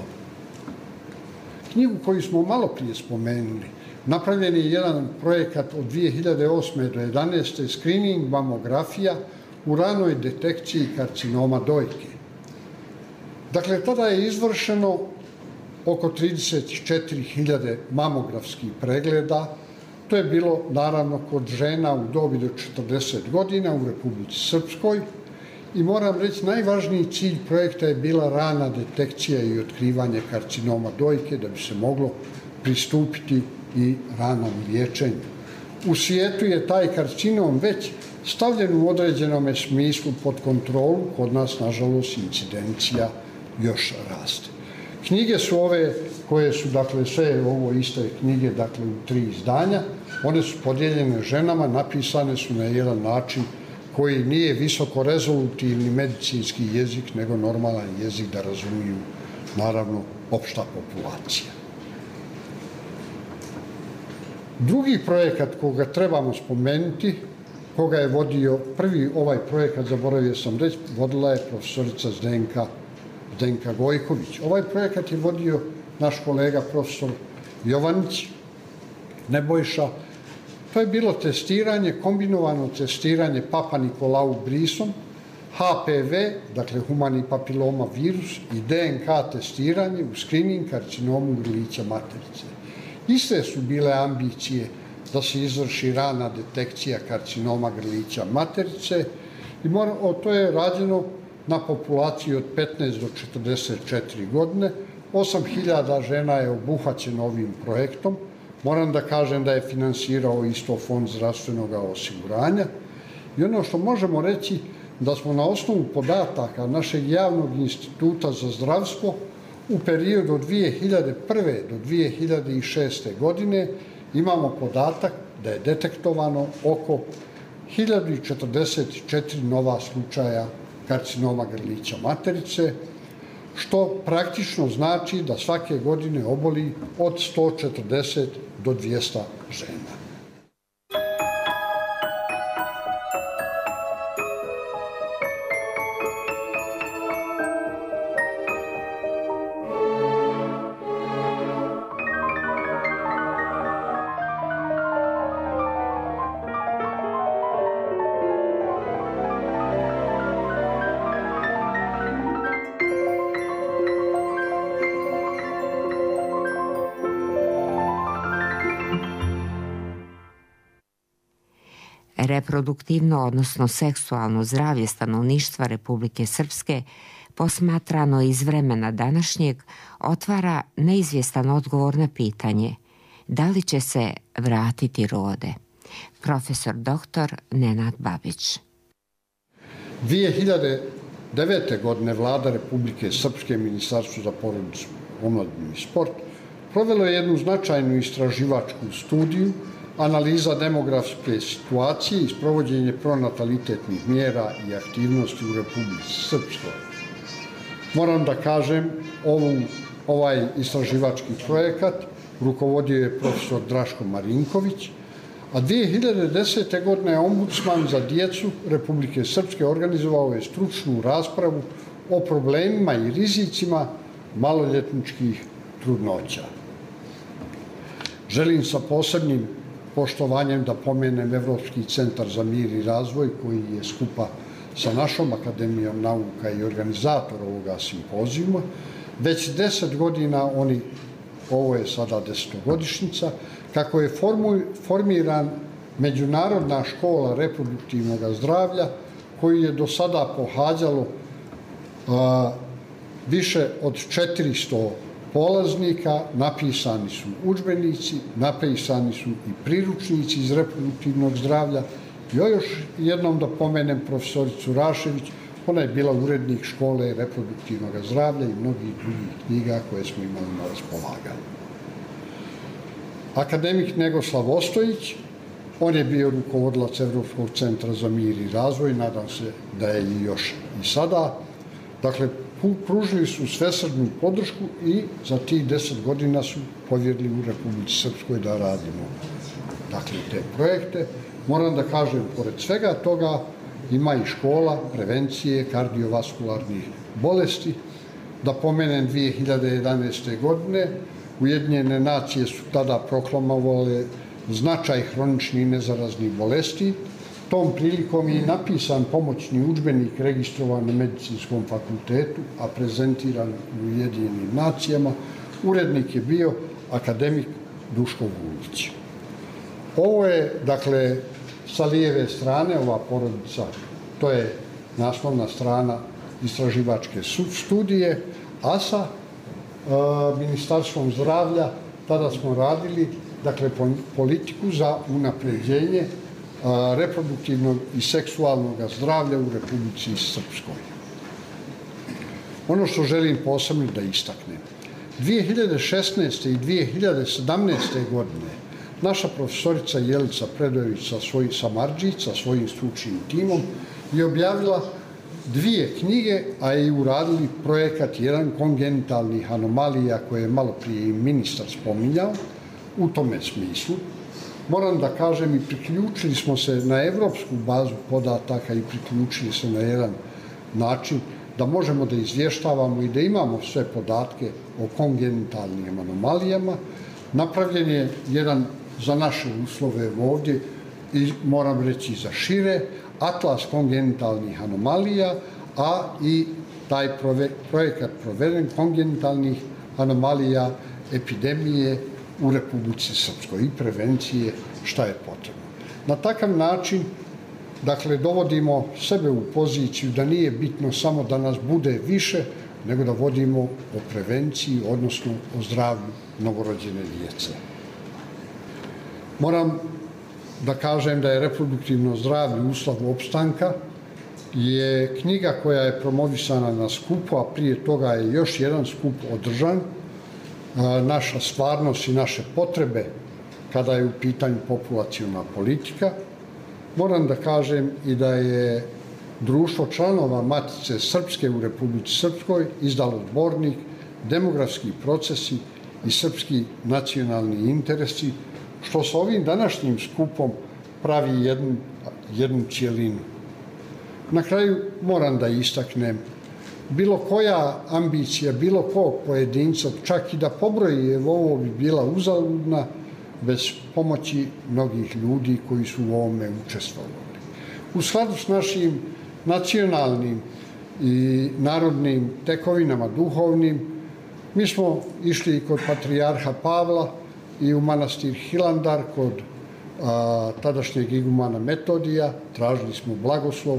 Knjigu koju smo malo prije spomenuli, napravljen je jedan projekat od dvije hiljade osme. do dvije hiljade jedanaeste. screening mamografija u ranoj detekciji karcinoma dojke. Dakle, tada je izvršeno oko trideset četiri hiljade mamografskih pregleda. To je bilo, naravno, kod žena u dobi do četrdeset godina u Republici Srpskoj. I moram reći, najvažniji cilj projekta je bila rana detekcija i otkrivanje karcinoma dojke da bi se moglo pristupiti i ranom liječenju. U svijetu je taj karcinom već stavljen u određenom smislu pod kontrolu, kod nas, nažalost, incidencija još raste. Knjige su ove koje su, dakle, sve ovo iste knjige, dakle, u tri izdanja. One su podijeljene ženama, napisane su na jedan način koji nije visoko rezolutivni medicinski jezik, nego normalan jezik da razumiju, naravno, opšta populacija. Drugi projekat koga trebamo spomenuti, koga je vodio, prvi ovaj projekat, zaboravio sam reći, vodila je profesorica Zdenka, Zdenka Gojković. Ovaj projekat je vodio naš kolega profesor Jovanić, Nebojša. To je bilo testiranje, kombinovano testiranje Papa Nikolau brisom, H P V, dakle humani papiloma virus, i D N K testiranje u screening karcinomu grlića materice. Iste su bile ambicije da se izvrši rana detekcija karcinoma grlića materice i mora, o, to je rađeno na populaciji od petnaest do četrdeset četiri godine. osam hiljada žena je obuhvaćeno ovim projektom. Moram da kažem da je finansirao isto Fond zdravstvenog osiguranja. I ono što možemo reći da smo na osnovu podataka našeg javnog instituta za zdravstvo u periodu od dvije hiljade prve do dvije hiljade šeste. godine imamo podatak da je detektovano oko hiljadu četrdeset četiri nova slučaja karcinoma grlića materice, što praktično znači da svake godine oboli od sto četrdeset do dvjesto žena. Reproduktivno, odnosno seksualno zdravlje stanovništva Republike Srpske, posmatrano iz vremena današnjeg, otvara neizvjestan odgovor na pitanje da li će se vratiti rode. Profesor doktor Nenad Babić. dvije hiljade devete. godine vlada Republike Srpske, Ministarstvo za porodicu, omladinu i sport, provelo je jednu značajnu istraživačku studiju analiza demografske situacije i sprovođenje pronatalitetnih mjera i aktivnosti u Republici Srpskoj. Moram da kažem, ovu, ovaj istraživački projekat rukovodio je profesor Draško Marinković, a dvije hiljade desete. godine ombudsman za djecu Republike Srpske organizovao je stručnu raspravu o problemima i rizicima maloljetničkih trudnoća. Želim sa posebnim poštovanjem da pomenem Evropski centar za mir i razvoj, koji je skupa sa našom Akademijom nauka i organizator ovoga simpozijuma. Već deset godina oni, ovo je sada desetogodišnjica, kako je formiran Međunarodna škola reproduktivnog zdravlja, koju je do sada pohađalo a, više od četiristo polaznika, napisani su udžbenici, napisani su i priručnici iz reproduktivnog zdravlja. I još jednom da pomenem profesoricu Rašević, ona je bila urednik škole reproduktivnog zdravlja i mnogih drugih knjiga koje smo imali na raspolaganju. Akademik Negoslav Ostojić, on je bio rukovodilac Evropskog centra za mir i razvoj, nadam se da je i još i sada. Dakle, pružili su svesrdnu podršku i za tih deset godina su povjerili u Republici Srpskoj da radimo, dakle, te projekte. Moram da kažem, pored svega toga ima i škola prevencije kardiovaskularnih bolesti. Da pomenem dvije hiljade jedanaeste. godine Ujedinjene nacije su tada proklamovale značaj hroničnih nezaraznih bolesti. Tom prilikom je napisan pomoćni udžbenik registrovan na Medicinskom fakultetu, a prezentiran u Ujedinjenim nacijama. Urednik je bio akademik Duško Vulić. Ovo je, dakle, sa lijeve strane, ova porodica, to je naslovna strana istraživačke studije, a sa e, Ministarstvom zdravlja tada smo radili, dakle, politiku za unapređenje reproduktivnog i seksualnog zdravlja u Republici Srpskoj. Ono što želim posebno da istaknem. dvije hiljade šesnaeste. i dvije hiljade sedamnaeste. godine naša profesorica Jelica Predojević sa svojim Samardžić, sa svojim stručnim timom je objavila dvije knjige, a i uradili projekat jedan kongenitalnih anomalija koje je malo prije i ministar spominjao u tome smislu. Moram da kažem i priključili smo se na evropsku bazu podataka i priključili se na jedan način da možemo da izvještavamo i da imamo sve podatke o kongenitalnim anomalijama. Napravljen je jedan za naše uslove ovdje i moram reći za šire atlas kongenitalnih anomalija, a i taj projekat proveden kongenitalnih anomalija epidemije u Republici Srpskoj i prevencije šta je potrebno. Na takav način, dakle, dovodimo sebe u poziciju da nije bitno samo da nas bude više, nego da vodimo o prevenciji, odnosno o zdravlju novorođene djece. Moram da kažem da je reproduktivno zdravlje uslov opstanka je knjiga koja je promovisana na skupu, a prije toga je još jedan skup održan. Naša stvarnost i naše potrebe kada je u pitanju populaciona politika. Moram da kažem i da je Društvo članova Matice Srpske u Republici Srpskoj izdalo zbornik Demografski procesi i srpski nacionalni interesi, što sa ovim današnjim skupom pravi jednu, jednu cijelinu. Na kraju moram da istaknem, bilo koja ambicija, bilo kog pojedinca, čak i da pobroji, evo ovo bi bila uzaludna bez pomoći mnogih ljudi koji su u ovome učestvovali. U skladu s našim nacionalnim i narodnim tekovinama duhovnim, mi smo išli kod patrijarha Pavla i u manastir Hilandar kod a, tadašnjeg igumana Metodija, tražili smo blagoslov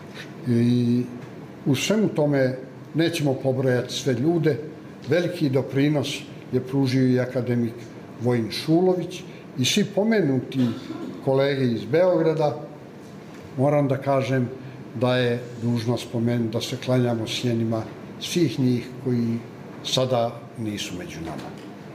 i u svemu tome nećemo pobrojati sve ljude. Veliki doprinos je pružio i akademik Vojin Šulović i svi pomenuti kolege iz Beograda. Moram da kažem da je dužno spomenuti da se klanjamo sjenima svih njih koji sada nisu među nama.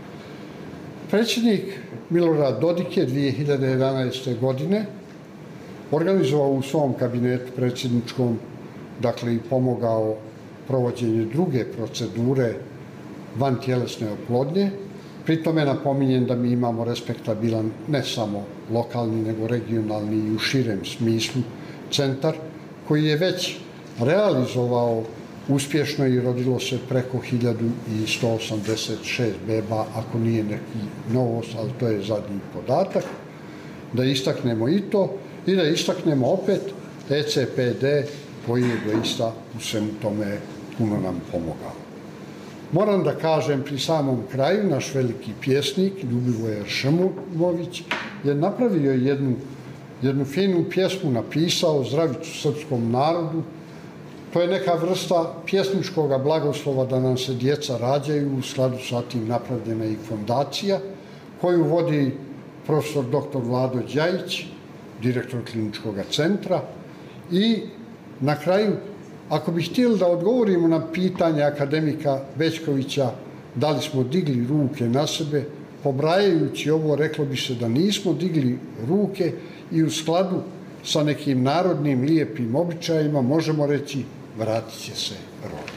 Predsjednik Milorad Dodik je dvije hiljade jedanaeste. godine organizovao u svom kabinetu predsjedničkom, dakle i pomogao provođenje druge procedure vantjelesne oplodnje. Pri tome napominjem da mi imamo respektabilan ne samo lokalni, nego regionalni i u širem smislu centar koji je već realizovao uspješno i rodilo se preko hiljadu sto osamdeset šest beba, ako nije neki novost, ali to je zadnji podatak. Da istaknemo i to i da istaknemo opet E C P D koji je doista u svemu tome puno nam pomogao. Moram da kažem pri samom kraju, naš veliki pjesnik Ljubivoje Šemumović je napravio jednu, jednu finu pjesmu, napisao Zdravicu srpskom narodu. To je neka vrsta pjesničkog blagoslova da nam se djeca rađaju, u skladu sa tim napravljena i fondacija koju vodi profesor doktor Vlado Đajić, direktor kliničkog centra. I na kraju, ako bi htjeli da odgovorimo na pitanje akademika Bećkovića da li smo digli ruke na sebe, pobrajajući ovo, reklo bi se da nismo digli ruke i u skladu sa nekim narodnim lijepim običajima možemo reći vratit će se rod.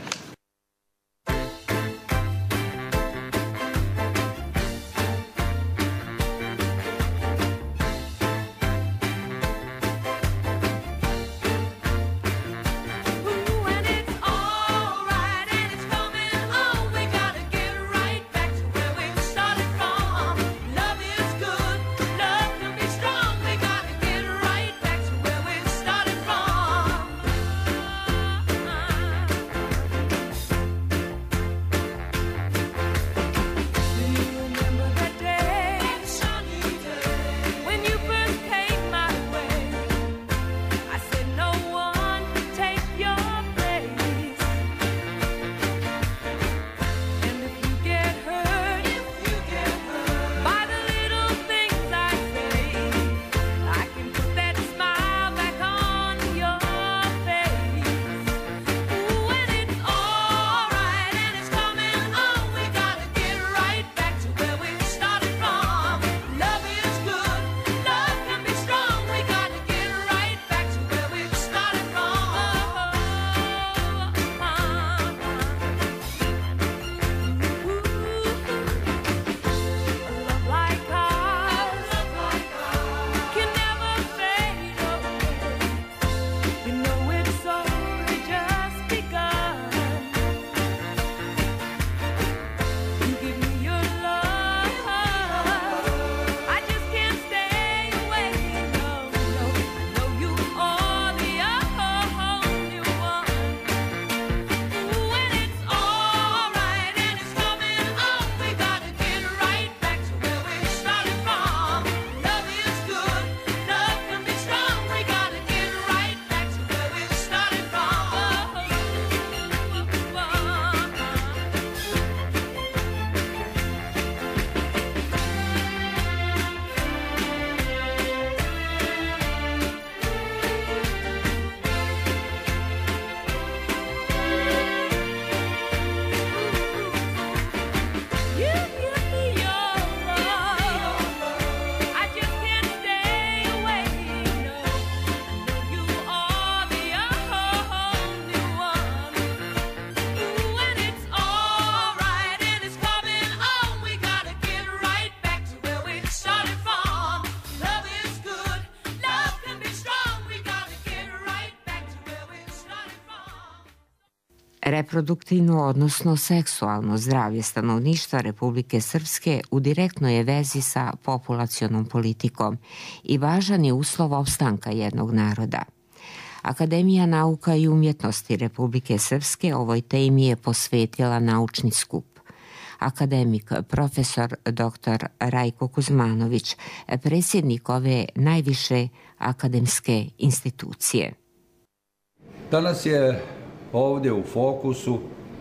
Reproduktivno, odnosno seksualno zdravlje stanovništva Republike Srpske u direktnoj je vezi sa populacionom politikom i važan je uslov opstanka jednog naroda. Akademija nauka i umjetnosti Republike Srpske ovoj temi je posvetila naučni skup. Akademik profesor doktor Rajko Kuzmanović, predsjednik ove najviše akademske institucije. Danas je ovdje u fokusu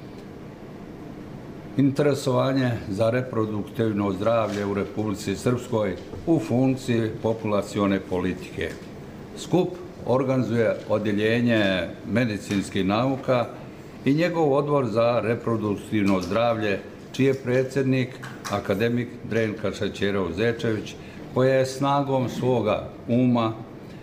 interesovanje za reproduktivno zdravlje u Republici Srpskoj u funkciji populacione politike. Skup organizuje odjeljenje medicinskih nauka i njegov odbor za reproduktivno zdravlje, čiji je predsjednik akademik Drenka Šećerov-Zečević, koja je snagom svoga uma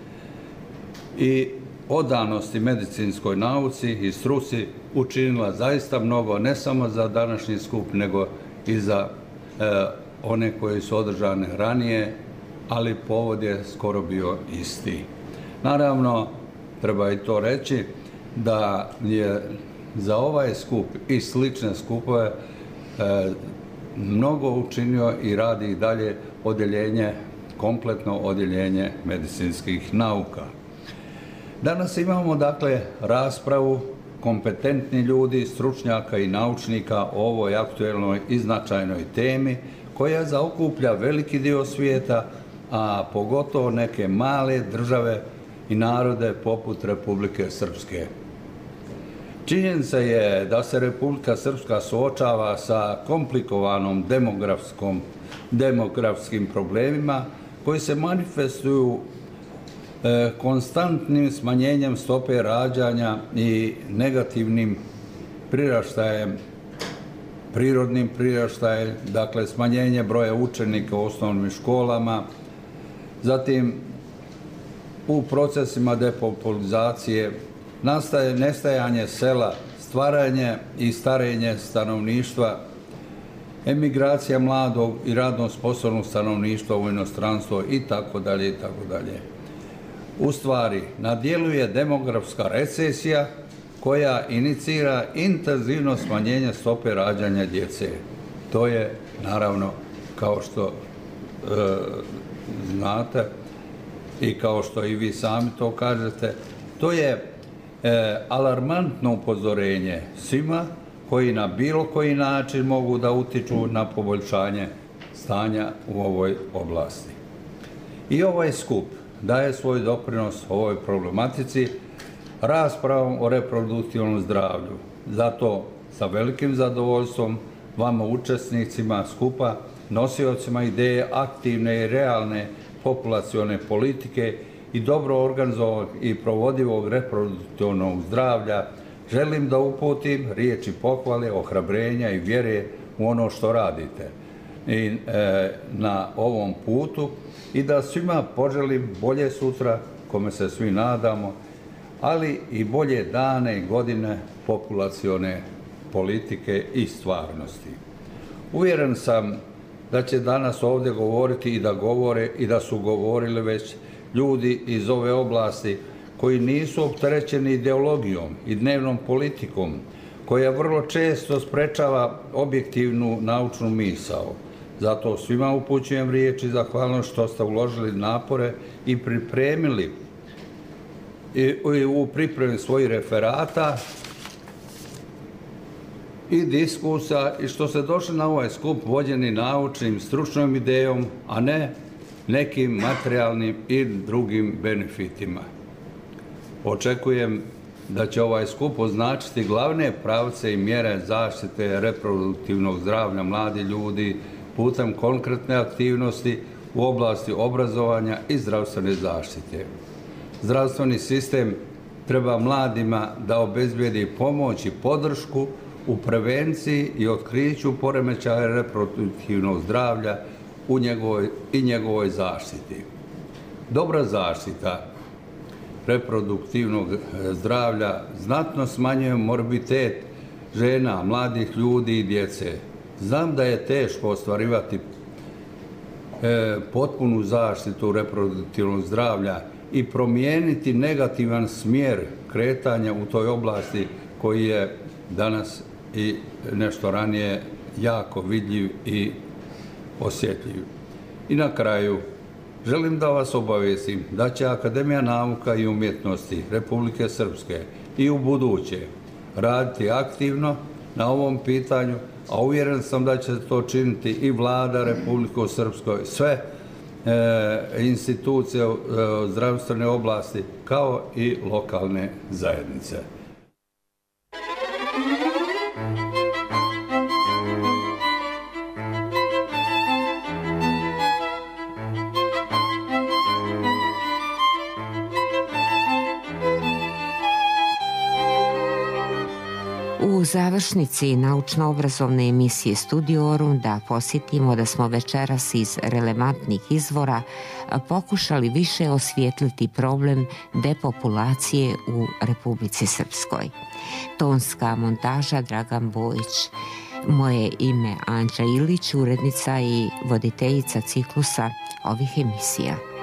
i odanosti medicinskoj nauci i struci učinila zaista mnogo, ne samo za današnji skup, nego i za e, one koje su održane ranije, ali povod je skoro bio isti. Naravno, treba i to reći da je za ovaj skup i slične skupove e, mnogo učinio i radi i dalje odjeljenje, kompletno odjeljenje medicinskih nauka. Danas imamo dakle raspravu kompetentni ljudi, stručnjaka i naučnika o ovoj aktuelnoj i značajnoj temi koja zaokuplja veliki dio svijeta, a pogotovo neke male države i narode poput Republike Srpske. Činjenica je da se Republika Srpska suočava sa komplikovanom demografskom, demografskim problemima koji se manifestuju e, konstantnim smanjenjem stope rađanja i negativnim priraštajem, prirodnim priraštajem, dakle smanjenje broja učenika u osnovnim školama, zatim u procesima depopulizacije, nastaje nestajanje sela, stvaranje i starenje stanovništva, emigracija mladog i radno sposobnog stanovništva u inostranstvo i tako dalje i tako dalje. U stvari, na djelu je demografska recesija koja inicira intenzivno smanjenje stope rađanja djece. To je, naravno, kao što e, znate i kao što i vi sami to kažete, to je E, alarmantno upozorenje svima koji na bilo koji način mogu da utiču na poboljšanje stanja u ovoj oblasti. I ovaj skup daje svoj doprinos ovoj problematici raspravom o reproduktivnom zdravlju. Zato sa velikim zadovoljstvom vama učesnicima skupa, nosiocima ideje aktivne i realne populacione politike i dobro organizovanog i provodivog reproduktivnog zdravlja, želim da uputim riječi pohvale, ohrabrenja i vjere u ono što radite i, e, na ovom putu i da svima poželim bolje sutra, kome se svi nadamo, ali i bolje dane i godine populacione politike i stvarnosti. Uvjeren sam da će danas ovdje govoriti i da govore i da su govorili već ljudi iz ove oblasti koji nisu opterećeni ideologijom i dnevnom politikom, koja vrlo često sprečava objektivnu naučnu misao. Zato svima upućujem riječi zahvalnost što ste uložili napore i pripremili i u pripremi svojih referata i diskusa i što ste došli na ovaj skup vođeni naučnim, stručnom idejom, a ne nekim materijalnim i drugim benefitima. Očekujem da će ovaj skup označiti glavne pravce i mjere zaštite reproduktivnog zdravlja mladih ljudi putem konkretne aktivnosti u oblasti obrazovanja i zdravstvene zaštite. Zdravstveni sistem treba mladima da obezbijedi pomoć i podršku u prevenciji i otkriću poremećaja reproduktivnog zdravlja u njegovoj, i njegovoj zaštiti. Dobra zaštita reproduktivnog zdravlja znatno smanjuje morbiditet žena, mladih ljudi i djece. Znam da je teško ostvarivati e, potpunu zaštitu reproduktivnog zdravlja i promijeniti negativan smjer kretanja u toj oblasti koji je danas i nešto ranije jako vidljiv i osjetljiv. I na kraju, želim da vas obavijestim da će Akademija nauka i umjetnosti Republike Srpske i u buduće raditi aktivno na ovom pitanju, a uvjeren sam da će to činiti i Vlada Republike Srpske, sve e, institucije e, zdravstvene oblasti, kao i lokalne zajednice. U završnici naučno-obrazovne emisije Studiorum da posjetimo da smo večeras iz relevantnih izvora pokušali više osvijetliti problem depopulacije u Republici Srpskoj. Tonska montaža Dragan Bojić. Moje ime Anđa Ilić, urednica i voditeljica ciklusa ovih emisija.